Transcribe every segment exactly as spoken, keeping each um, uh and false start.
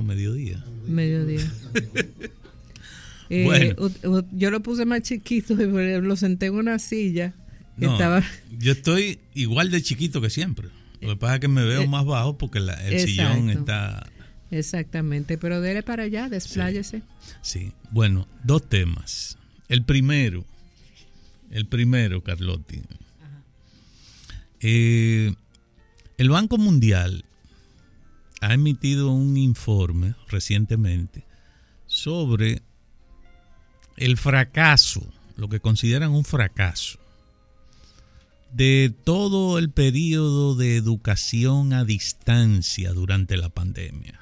mediodía. Mediodía. eh, Bueno. u- u- yo lo puse más chiquito y lo senté en una silla. Que No, estaba... yo estoy igual de chiquito que siempre. Lo que pasa es que me veo Eh, más bajo porque la- el exacto. sillón está... Exactamente, pero dele para allá, despláyese. Sí, bueno, dos temas. El primero, el primero, Carlotti. Eh, el Banco Mundial ha emitido un informe recientemente sobre el fracaso, lo que consideran un fracaso, de todo el periodo de educación a distancia durante la pandemia.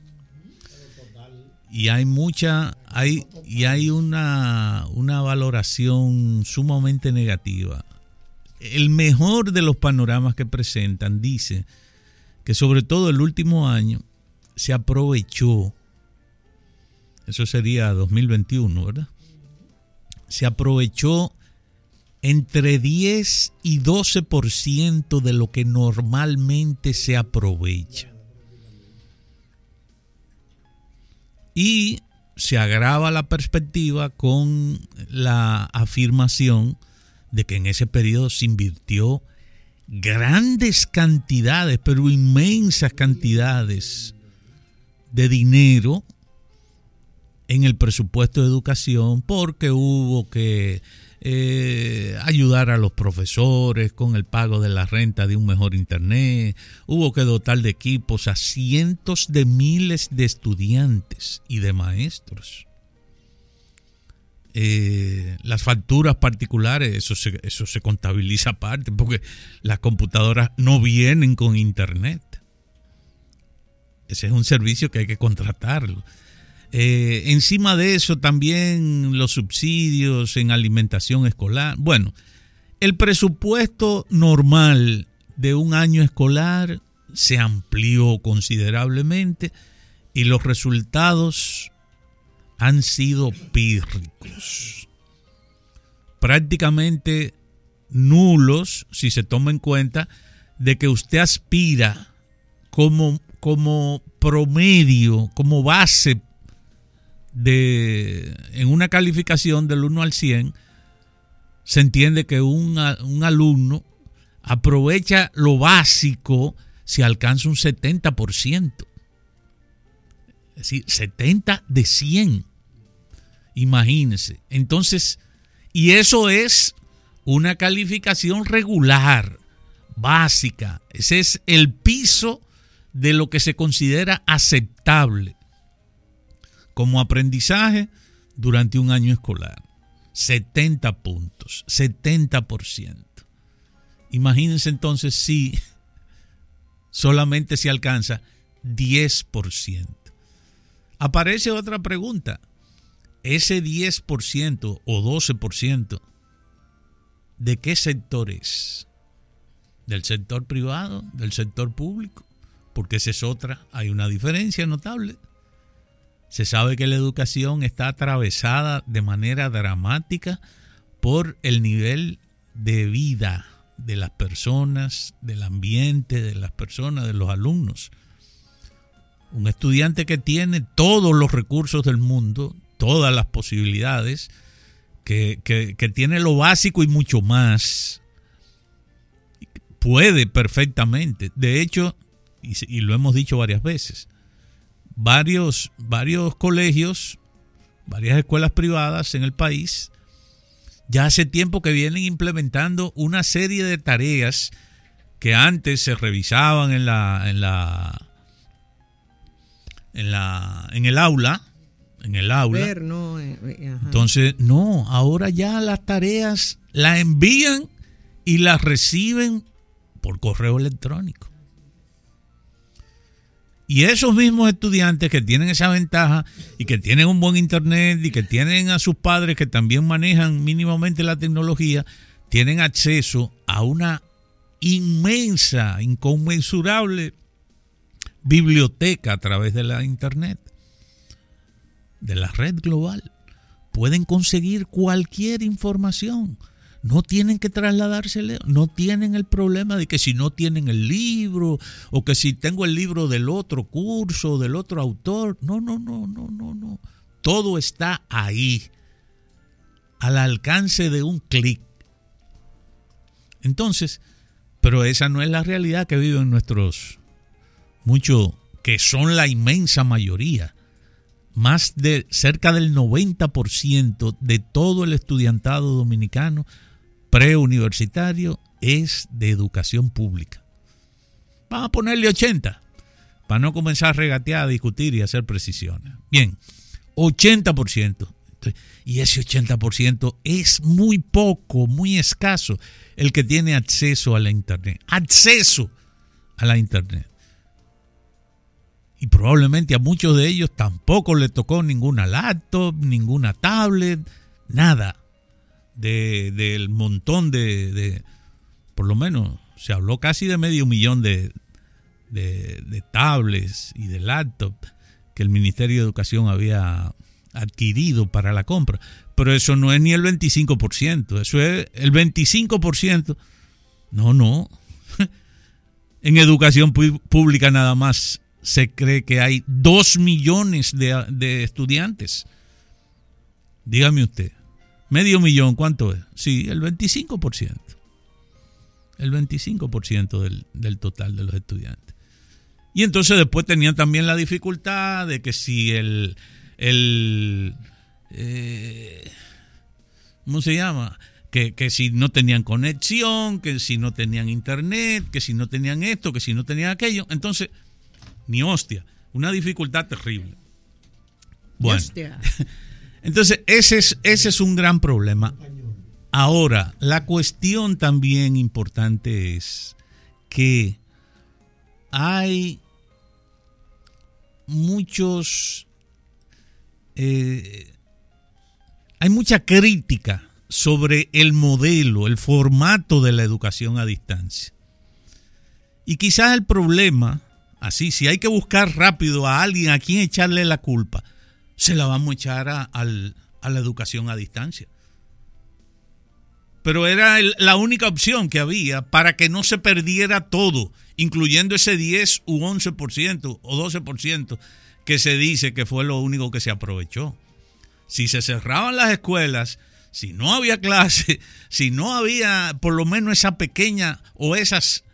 Y hay mucha, hay, y hay una, una valoración sumamente negativa. El mejor de los panoramas que presentan dice que sobre todo el último año se aprovechó, eso sería dos mil veintiuno, ¿verdad? Se aprovechó entre diez y doce por ciento de lo que normalmente se aprovecha. Y se agrava la perspectiva con la afirmación de que en ese periodo se invirtió grandes cantidades, pero inmensas cantidades de dinero en el presupuesto de educación, porque hubo que eh, ayudar a los profesores con el pago de la renta de un mejor internet, hubo que dotar de equipos a cientos de miles de estudiantes y de maestros. Eh, las facturas particulares, eso se, eso se contabiliza aparte, porque las computadoras no vienen con internet. Ese es un servicio que hay que contratarlo. Eh, encima de eso también los subsidios en alimentación escolar. Bueno, el presupuesto normal de un año escolar se amplió considerablemente y los resultados han sido pírricos, prácticamente nulos si se toma en cuenta de que usted aspira como, como promedio, como base de, en una calificación del uno al cien, se entiende que un, un alumno aprovecha lo básico si alcanza un setenta por ciento. Es decir, setenta de cien. Imagínense. Entonces, y eso es una calificación regular, básica. Ese es el piso de lo que se considera aceptable como aprendizaje durante un año escolar. setenta puntos, setenta por ciento. Imagínense entonces si solamente se alcanza diez por ciento. Aparece otra pregunta. Ese diez por ciento o doce por ciento, ¿de qué sector es? ¿Del sector privado? ¿Del sector público? Porque esa es otra. Hay una diferencia notable. Se sabe que la educación está atravesada de manera dramática por el nivel de vida de las personas, del ambiente, de las personas, de los alumnos. Un estudiante que tiene todos los recursos del mundo, todas las posibilidades, que, que, que tiene lo básico y mucho más, puede perfectamente. De hecho, y, y lo hemos dicho varias veces, varios, varios colegios, varias escuelas privadas en el país, ya hace tiempo que vienen implementando una serie de tareas que antes se revisaban en la, en la, en la, en el aula, en el aula. Ver, no, eh, ajá. Entonces, no, ahora ya las tareas las envían y las reciben por correo electrónico. Y esos mismos estudiantes que tienen esa ventaja y que tienen un buen internet y que tienen a sus padres que también manejan mínimamente la tecnología, tienen acceso a una inmensa, inconmensurable biblioteca a través de la internet, de la red global. Pueden conseguir cualquier información. no tienen que trasladarse lejos, no tienen el problema de que si no tienen el libro o que si tengo el libro del otro curso, del otro autor. No, no, no, no, no, no. Todo está ahí, al alcance de un clic. Entonces, pero esa no es la realidad que viven nuestros, muchos, que son la inmensa mayoría. Más de cerca del noventa por ciento de todo el estudiantado dominicano preuniversitario es de educación pública. Vamos a ponerle ochenta, para no comenzar a regatear, a discutir y a hacer precisiones. Bien, ochenta por ciento. Y ese ochenta por ciento es muy poco, muy escaso, el que tiene acceso a la Internet. Acceso a la Internet. Y probablemente a muchos de ellos tampoco les tocó ninguna laptop, ninguna tablet, nada de, del montón de, de, por lo menos se habló casi de medio millón de, de, de tablets y de laptops que el Ministerio de Educación había adquirido para la compra. Pero eso no es ni el veinticinco por ciento, eso es el veinticinco por ciento. No, no. En educación pública nada más se cree que hay dos millones de, de estudiantes. Dígame usted, medio millón, ¿cuánto es? Sí, el veinticinco por ciento. El veinticinco por ciento del, del total de los estudiantes. Y entonces después tenían también la dificultad de que si el, el eh, ¿cómo se llama? Que, que si no tenían conexión, que si no tenían internet, que si no tenían esto, que si no tenían aquello. Entonces, ni hostia, una dificultad terrible. Bueno, hostia. Entonces ese es, ese es un gran problema. Ahora, la cuestión también importante es que hay muchos, eh, hay mucha crítica sobre el modelo, el formato de la educación a distancia. Y quizás el problema, así, si hay que buscar rápido a alguien a quien echarle la culpa, se la vamos a echar a, a, a la educación a distancia. Pero era el, la única opción que había para que no se perdiera todo, incluyendo ese diez u once por ciento o doce por ciento que se dice que fue lo único que se aprovechó. Si se cerraban las escuelas, si no había clase, si no había por lo menos esa pequeña o esas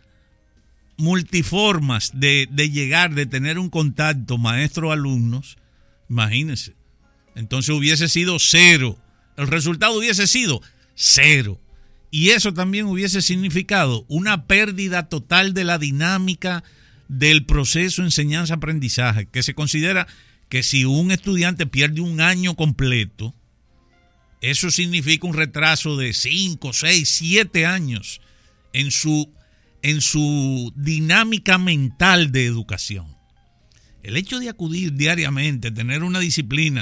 multiformas de, de llegar, de tener un contacto maestro-alumnos, imagínense, entonces hubiese sido cero, el resultado hubiese sido cero, y eso también hubiese significado una pérdida total de la dinámica del proceso enseñanza-aprendizaje, que se considera que si un estudiante pierde un año completo, eso significa un retraso de cinco, seis, siete años en su, en su dinámica mental de educación. El hecho de acudir diariamente, tener una disciplina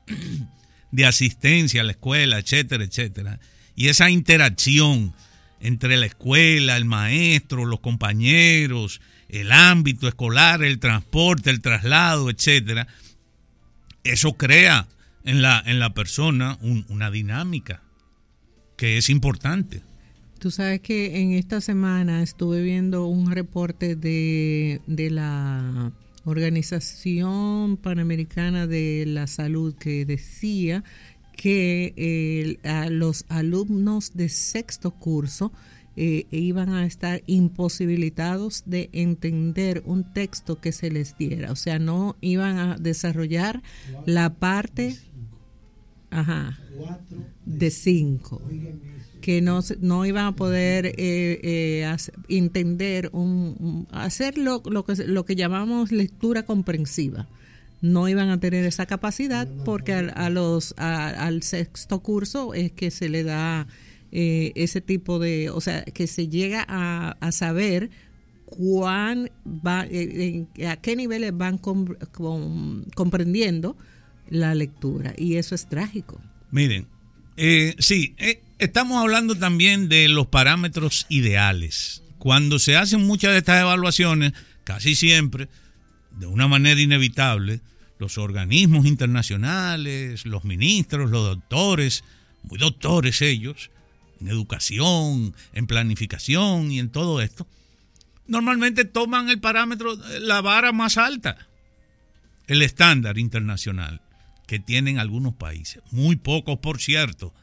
de asistencia a la escuela, etcétera, etcétera, y esa interacción entre la escuela, el maestro, los compañeros, el ámbito escolar, el transporte, el traslado, etcétera, eso crea en la, en la persona un, una dinámica que es importante. Tú sabes que en esta semana estuve viendo un reporte de, de la Organización Panamericana de la Salud que decía que eh, a los alumnos de sexto curso eh, iban a estar imposibilitados de entender un texto que se les diera, o sea, no iban a desarrollar la parte ajá, de cinco, que no, no iban a poder eh, eh, hacer, entender, un, hacer lo, lo, que, lo que llamamos lectura comprensiva. No iban a tener esa capacidad porque a, a los a, al sexto curso es que se le da eh, ese tipo de, o sea, que se llega a, a saber cuán va, eh, a qué niveles van com, com, comprendiendo la lectura, y eso es trágico. Miren, eh, sí, eh, estamos hablando también de los parámetros ideales. Cuando se hacen muchas de estas evaluaciones, casi siempre, de una manera inevitable, los organismos internacionales, los ministros, los doctores, muy doctores ellos, en educación, en planificación y en todo esto, normalmente toman el parámetro, la vara más alta, el estándar internacional que tienen algunos países, muy pocos por cierto.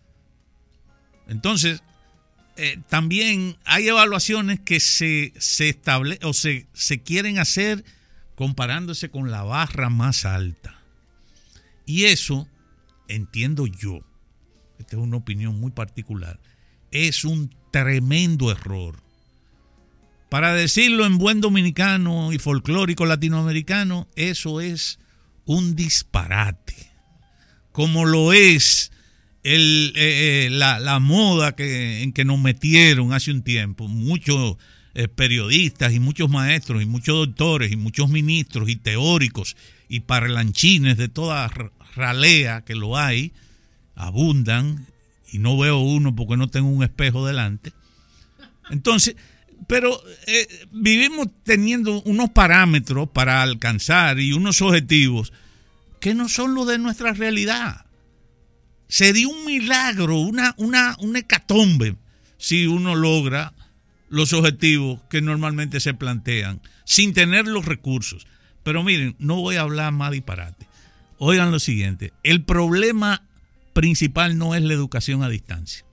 Entonces, eh, también hay evaluaciones que se, se establecen o se, se quieren hacer comparándose con la barra más alta. Y eso, entiendo yo, esta es una opinión muy particular, es un tremendo error. Para decirlo en buen dominicano y folclórico latinoamericano, eso es un disparate. Como lo es el, eh, la, la moda que, en que nos metieron hace un tiempo muchos eh, periodistas y muchos maestros y muchos doctores y muchos ministros y teóricos y parlanchines de toda ralea que lo hay, abundan, y no veo uno porque no tengo un espejo delante. Entonces, pero eh, vivimos teniendo unos parámetros para alcanzar y unos objetivos que no son los de nuestra realidad. Sería un milagro, una, una, una hecatombe, si uno logra los objetivos que normalmente se plantean sin tener los recursos. Pero miren, no voy a hablar más disparate. Oigan lo siguiente, el problema principal no es la educación a distancia,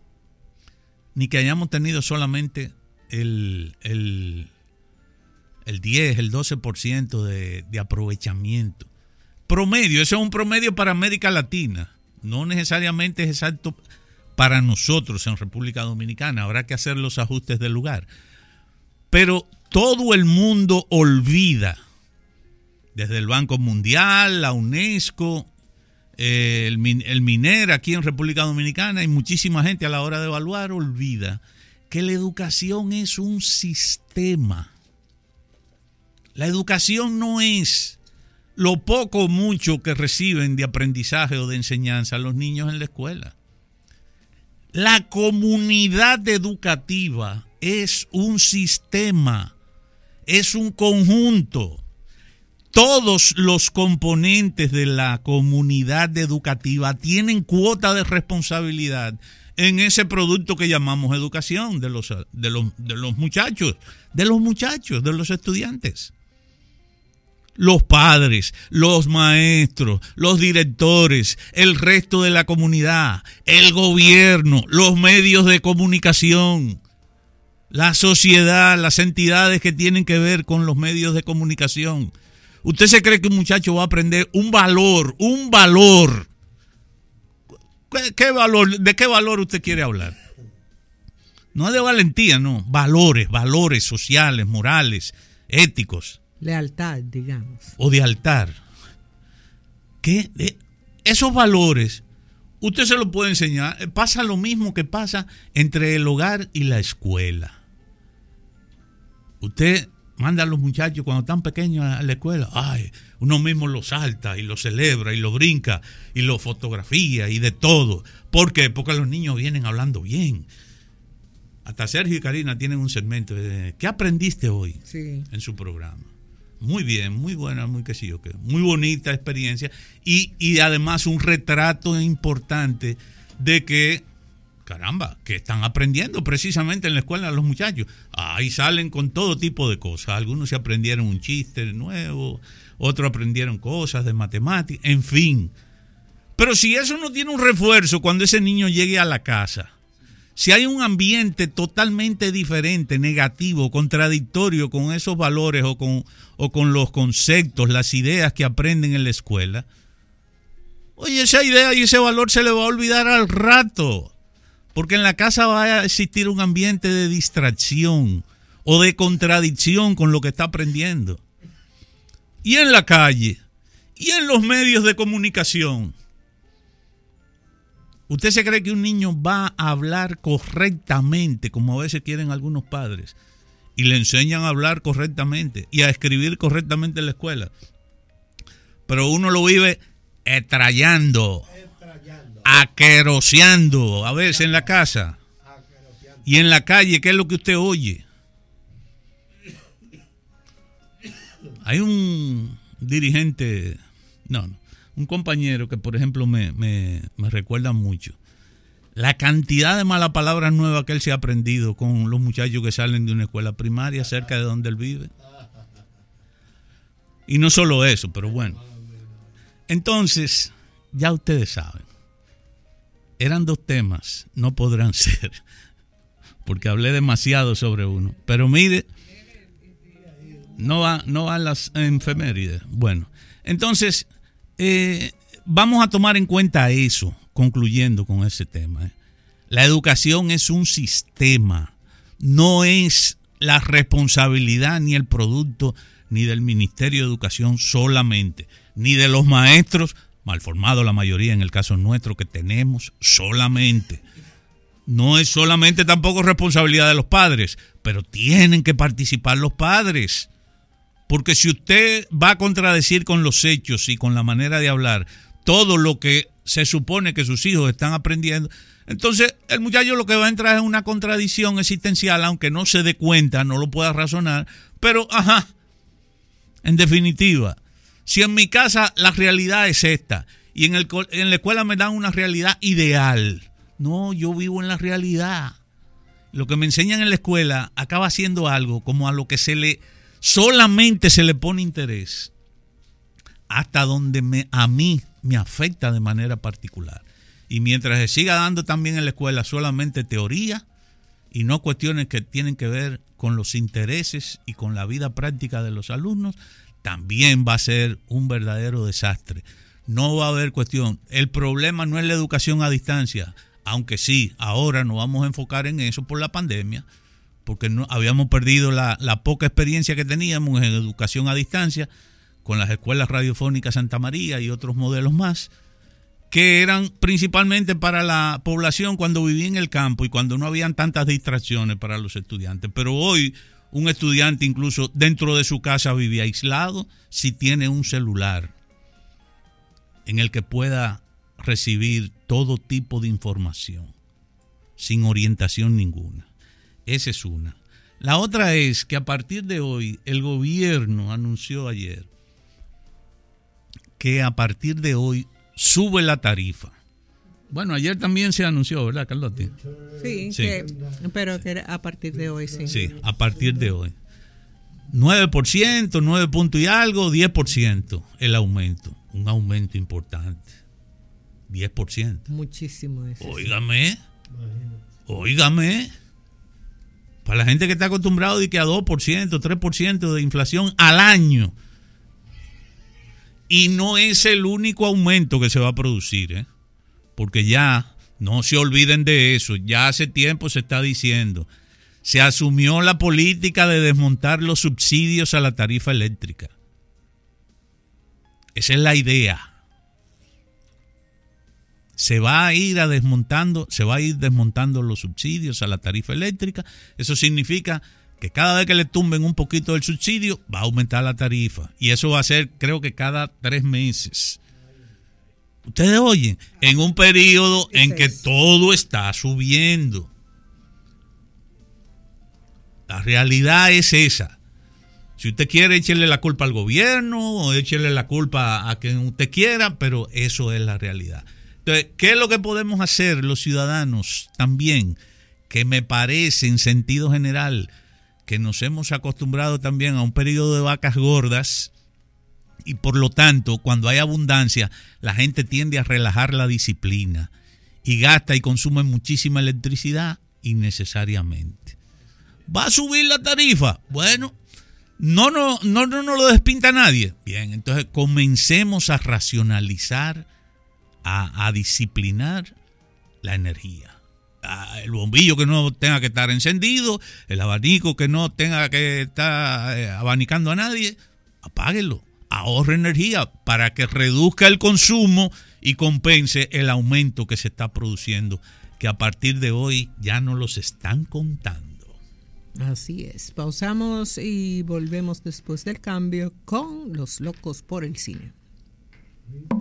ni que hayamos tenido solamente el, el, el diez, el doce por ciento de, de aprovechamiento. Promedio, eso es un promedio para América Latina, no necesariamente es exacto para nosotros en República Dominicana, habrá que hacer los ajustes del lugar. Pero todo el mundo olvida, desde el Banco Mundial, la UNESCO, eh, el, el MINER aquí en República Dominicana y muchísima gente a la hora de evaluar olvida que la educación es un sistema. La educación no es lo poco o mucho que reciben de aprendizaje o de enseñanza los niños en la escuela. La comunidad educativa es un sistema, es un conjunto. Todos los componentes de la comunidad educativa tienen cuota de responsabilidad en ese producto que llamamos educación de los, de los, de los muchachos, de los muchachos, de los estudiantes. Los padres, los maestros, los directores, el resto de la comunidad, el gobierno, los medios de comunicación, la sociedad, las entidades que tienen que ver con los medios de comunicación. ¿Usted se cree que un muchacho va a aprender un valor, un valor? ¿Qué, qué valor? ¿De qué valor usted quiere hablar? No es de valentía, no. Valores, valores sociales, morales, éticos. Lealtad, digamos. O de altar. ¿Qué? Eh, esos valores, usted se los puede enseñar. Pasa lo mismo que pasa entre el hogar y la escuela. Usted manda a los muchachos cuando están pequeños a la escuela, ay, uno mismo los salta y los celebra y los brinca y los fotografía y de todo. ¿Por qué? Porque los niños vienen hablando bien. Hasta Sergio y Karina tienen un segmento de ¿qué aprendiste hoy? Sí. En su programa. Muy bien, muy buena, muy que sí, yo que muy bonita experiencia y, y además un retrato importante de que caramba, que están aprendiendo precisamente en la escuela los muchachos. Ahí salen con todo tipo de cosas. Algunos se aprendieron un chiste nuevo, otros aprendieron cosas de matemáticas, en fin. Pero si eso no tiene un refuerzo cuando ese niño llegue a la casa, si hay un ambiente totalmente diferente, negativo, contradictorio con esos valores o con, o con los conceptos, las ideas que aprenden en la escuela, oye, esa idea y ese valor se le va a olvidar al rato. Porque en la casa va a existir un ambiente de distracción o de contradicción con lo que está aprendiendo. Y en la calle, y en los medios de comunicación. ¿Usted se cree que un niño va a hablar correctamente, como a veces quieren algunos padres, y le enseñan a hablar correctamente y a escribir correctamente en la escuela? Pero uno lo vive estrayando, aqueroseando a veces en la casa y en la calle. ¿Qué es lo que usted oye? Hay un dirigente, no, no, un compañero que por ejemplo me, me, me recuerda mucho, la cantidad de malas palabras nuevas que él se ha aprendido con los muchachos que salen de una escuela primaria cerca de donde él vive. Y no solo eso, pero bueno. Entonces, ya ustedes saben, eran dos temas, no podrán ser, porque hablé demasiado sobre uno. Pero mire, no va, no van las efemérides. Bueno, entonces, eh, vamos a tomar en cuenta eso, concluyendo con ese tema. ¿eh? La educación es un sistema, no es la responsabilidad ni el producto ni del Ministerio de Educación solamente, ni de los maestros, mal formados la mayoría en el caso nuestro que tenemos solamente. No es solamente tampoco responsabilidad de los padres, pero tienen que participar los padres. Porque si usted va a contradecir con los hechos y con la manera de hablar todo lo que se supone que sus hijos están aprendiendo, entonces el muchacho lo que va a entrar es una contradicción existencial, aunque no se dé cuenta, no lo pueda razonar, pero ajá, en definitiva, si en mi casa la realidad es esta y en, el, en la escuela me dan una realidad ideal, no, yo vivo en la realidad. Lo que me enseñan en la escuela acaba siendo algo como a lo que se le solamente se le pone interés, hasta donde me, a mí me afecta de manera particular. Y mientras se siga dando también en la escuela solamente teoría y no cuestiones que tienen que ver con los intereses y con la vida práctica de los alumnos, también va a ser un verdadero desastre. No va a haber cuestión. El problema no es la educación a distancia, aunque sí, ahora nos vamos a enfocar en eso por la pandemia, porque no, habíamos perdido la, la poca experiencia que teníamos en educación a distancia con las escuelas radiofónicas Santa María y otros modelos más, que eran principalmente para la población cuando vivía en el campo y cuando no habían tantas distracciones para los estudiantes. Pero hoy un estudiante incluso dentro de su casa vive aislado si tiene un celular en el que pueda recibir todo tipo de información sin orientación ninguna. Esa es una. La otra es que a partir de hoy el gobierno anunció ayer que a partir de hoy sube la tarifa. Bueno, ayer también se anunció, ¿verdad, Carlotti? Sí, sí. Que, pero que era a partir de hoy, sí. Sí, a partir de hoy. nueve por ciento, nueve punto y algo, diez por ciento el aumento. Un aumento importante. diez por ciento. Muchísimo eso. Óigame. Óigame. Para la gente que está acostumbrado de que a dos por ciento, tres por ciento de inflación al año. Y no es el único aumento que se va a producir, ¿eh? Porque ya, no se olviden de eso, ya hace tiempo se está diciendo, se asumió la política de desmontar los subsidios a la tarifa eléctrica. Esa es la idea. Se va a ir a desmontando, se va a ir desmontando los subsidios a la tarifa eléctrica. Eso significa que cada vez que le tumben un poquito del subsidio, va a aumentar la tarifa. Y eso va a ser, creo que cada tres meses. Ustedes oyen, en un periodo en que todo está subiendo. La realidad es esa. Si usted quiere, échele la culpa al gobierno o échele la culpa a quien usted quiera, pero eso es la realidad. Entonces, ¿qué es lo que podemos hacer los ciudadanos también? Que me parece, en sentido general, que nos hemos acostumbrado también a un periodo de vacas gordas y por lo tanto, cuando hay abundancia, la gente tiende a relajar la disciplina y gasta y consume muchísima electricidad innecesariamente. ¿Va a subir la tarifa? Bueno, no no no no, no lo despinta nadie. Bien, entonces comencemos a racionalizar, a, a disciplinar la energía. El bombillo que no tenga que estar encendido, el abanico que no tenga que estar eh, abanicando a nadie, apáguelo, ahorre energía para que reduzca el consumo y compense el aumento que se está produciendo, que a partir de hoy ya no los están contando. Así es, pausamos y volvemos después del cambio con Los Locos por el Cine.